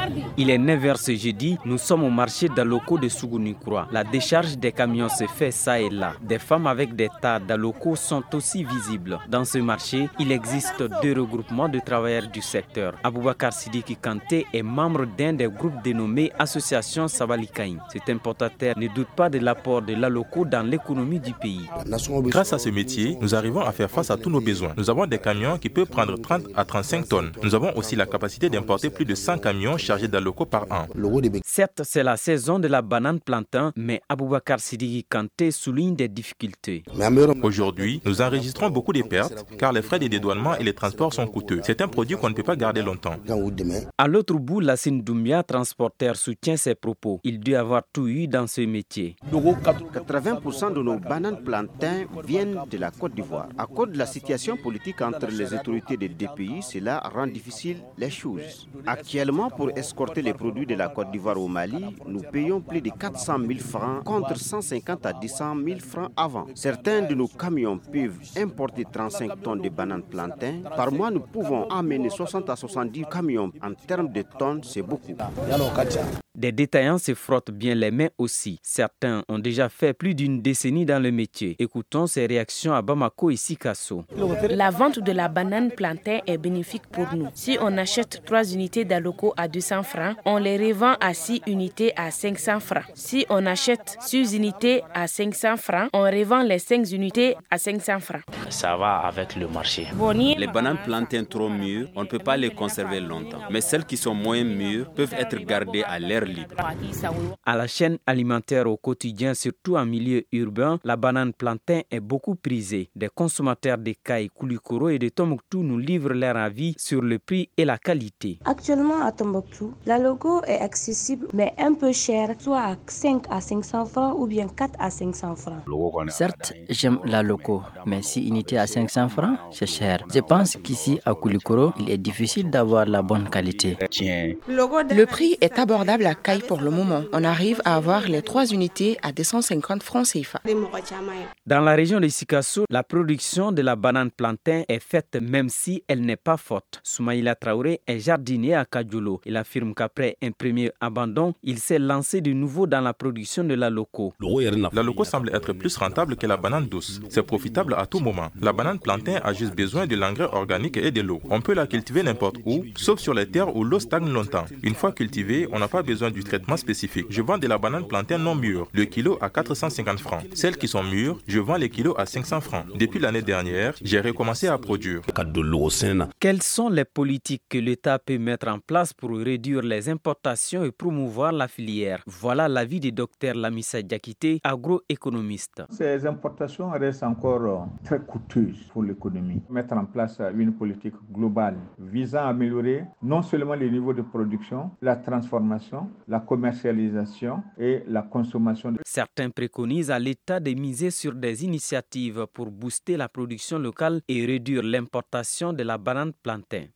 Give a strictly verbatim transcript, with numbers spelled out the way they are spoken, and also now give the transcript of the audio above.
Il est neuf heures ce jeudi, nous sommes au marché d'Aloko de Sougouni-Croix. La décharge des camions se fait ça et là. Des femmes avec des tas d'Aloko sont aussi visibles. Dans ce marché, il existe deux regroupements de travailleurs du secteur. Aboubakar Sidiki Kanté est membre d'un des groupes dénommés Association Sabalikaïn. Cet importateur ne doute pas de l'apport de l'Aloko dans l'économie du pays. Grâce à ce métier, nous arrivons à faire face à tous nos besoins. Nous avons des camions qui peuvent prendre trente à trente-cinq tonnes. Nous avons aussi la capacité d'importer plus de cent camions chargés d'Aloko par an. Certes, c'est la saison de la banane plantain, mais Aboubakar Sidiki Kanté souligne des difficultés. Aujourd'hui, nous enregistrons beaucoup de pertes car les frais de dédouanement et les transports sont coûteux. C'est un produit qu'on ne peut pas garder longtemps. À l'autre bout, Lassine Doumbia, transporteur, soutient ses propos. Il doit avoir tout eu dans ce métier. quatre-vingts pour cent de nos bananes plantains viennent de la Côte d'Ivoire. À cause de la situation politique entre les autorités des deux pays, cela rend difficile les choses. Actuellement, pour escorter les produits de la Côte d'Ivoire au Mali, nous payons plus de quatre cent mille francs contre cent cinquante à deux cent mille francs avant. Certains de nos camions peuvent importer trente-cinq tonnes de bananes plantains. Par mois, nous pouvons amener soixante à soixante-dix camions. En termes de tonnes, c'est beaucoup. Des détaillants se frottent bien les mains aussi. Certains ont déjà fait plus d'une décennie dans le métier. Écoutons ces réactions à Bamako et Sikasso. La vente de la banane plantain est bénéfique pour nous. Si on achète trois unités d'Aloko à deux cents francs, on les revend à six unités à cinq cents francs. Si on achète six unités à cinq cents francs, on revend les cinq unités à cinq cents francs. Ça va avec le marché. Les bananes plantains trop mûres, on ne peut pas les conserver longtemps. Mais celles qui sont moins mûres peuvent être gardées à l'air libre. À la chaîne alimentaire au quotidien, surtout en milieu urbain, la banane plantain est beaucoup prisée. Des consommateurs de Kaï, Koulikoro et de Tombouctou nous livrent leur avis sur le prix et la qualité. Actuellement à Tombouctou, l'Aloko est accessible mais un peu cher, soit à cinq à cinq cents francs ou bien quatre à cinq cents francs. Certes, j'aime l'Aloko, mais si unité à cinq cents francs, c'est cher. Je pense qu'ici à Koulikoro, il est difficile d'avoir la bonne qualité. Le prix est abordable à Kaï pour le moment. On arrive à avoir les trois unités à deux cent cinquante francs C F A. Dans la région de Sikasso, la production de la banane plantain est faite même si elle n'est pas forte. Soumaïla Traoré est jardinier à Kadjolo. Il affirme qu'après un premier abandon, il s'est lancé de nouveau dans la production de l'Aloko. L'Aloko semble être plus rentable que la banane douce. C'est profitable à tout moment. La banane plantain a juste besoin de l'engrais organique et de l'eau. On peut la cultiver n'importe où, sauf sur les terres où l'eau stagne longtemps. Une fois cultivée, on n'a pas besoin du traitement spécifique. Je vends de la banane plantain non mûre, le kilo à quatre cent cinquante francs. Celles qui sont mûres, je vends les kilos à cinq cents francs. Depuis l'année dernière, j'ai recommencé à produire. Quelles sont les politiques que l'État peut mettre en place pour réduire les importations et promouvoir la filière? Voilà l'avis du docteur Lamissa Diakité, agroéconomiste. Ces importations restent encore très coûteuses pour l'économie. Mettre en place une politique globale visant à améliorer non seulement les niveaux de production, la transformation, la commercialisation et la consommation. Certains préconisent à l'État de miser sur des initiatives pour booster la production locale et réduire l'importation de la banane plantain.